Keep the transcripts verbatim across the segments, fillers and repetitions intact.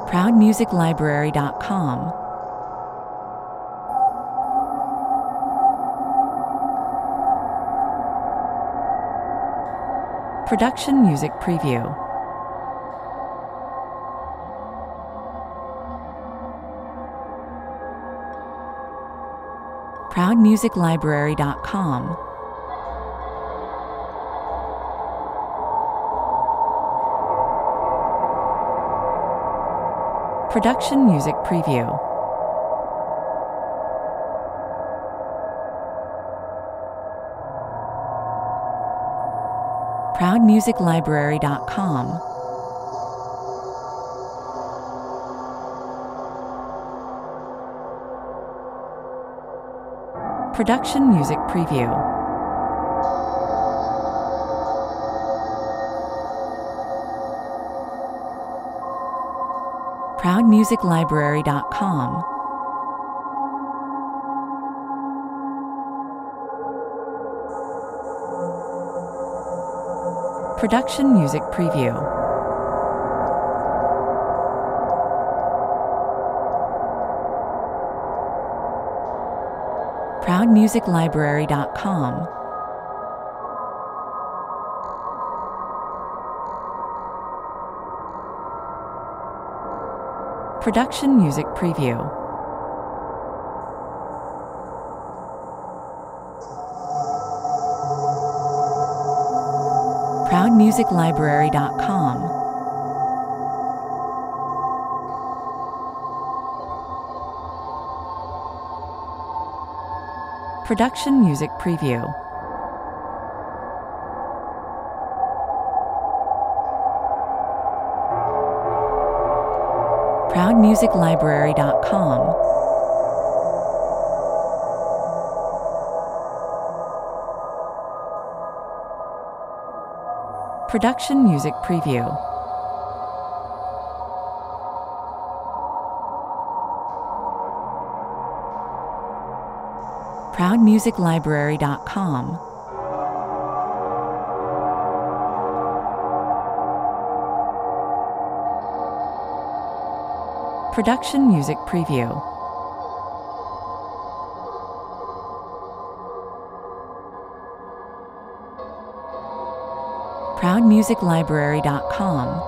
proud music library dot com. Production Music Preview. proud music library dot com. Production Music Preview. proud music library dot com. Production Music Preview. proud music library dot com. Production Music Preview. proud music library dot com. Production Music Preview. proud music library dot com. Production Music Preview. proud music library dot com. Production Music Preview. proud music library dot com. Production Music Preview. proud music library dot com.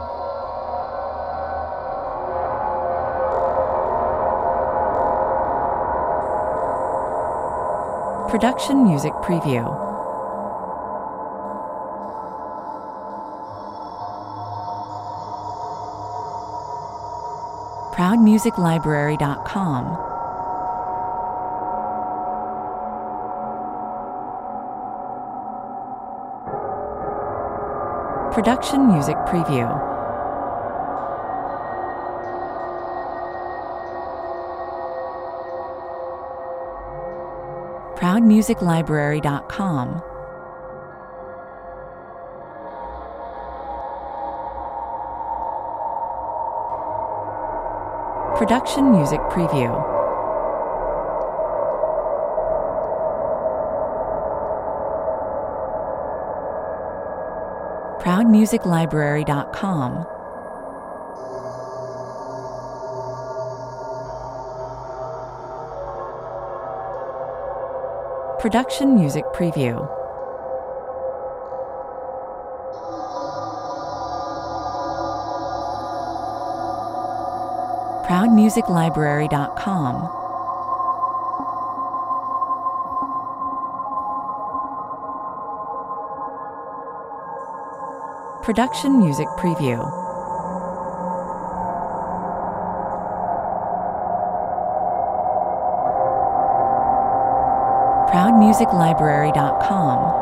Production Music Preview. proud music library dot com. Production Music Preview. proud music library dot com. Production Music Preview. proud music library dot com. Production Music Preview. proud music library dot com. Production Music Preview. proud music library dot com.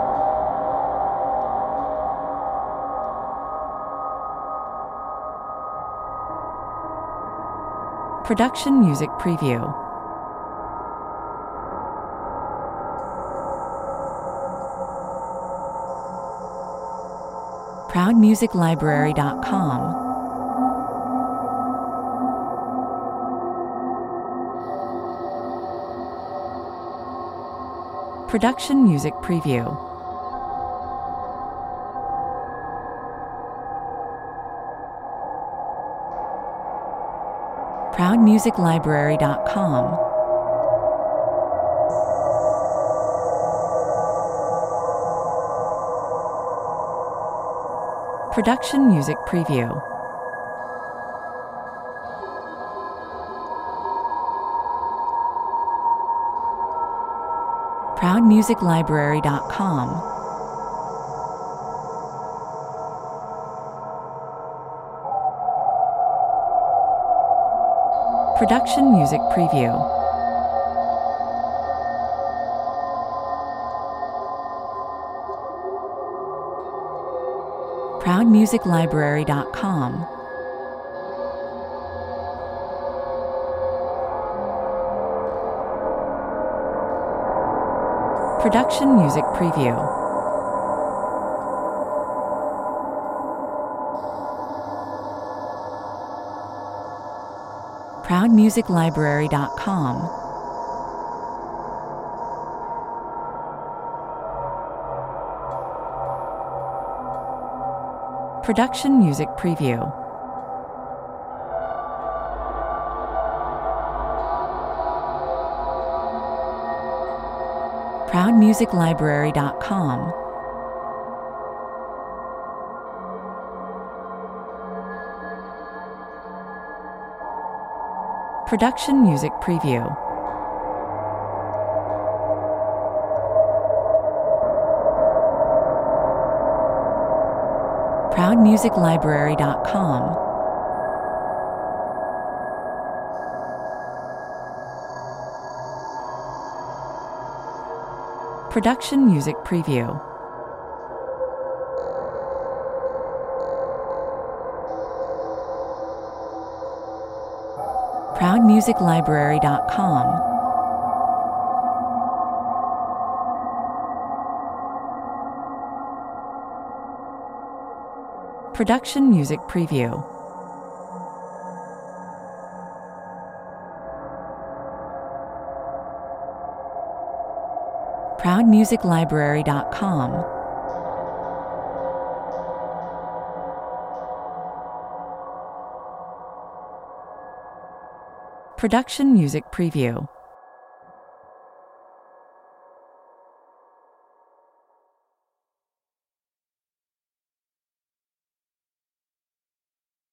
Production Music Preview. proud music library dot com. Production Music Preview. proud music library dot com, Production Music Preview. proud music library dot com, Production Music Preview. proud music library dot com, Production Music Preview. proud music library dot com, Production Music Preview. proud music library dot com, Production Music Preview. proud music library dot com, Production Music Preview. proud music library dot com, Production Music Preview. proud music library dot com, Production Music Preview.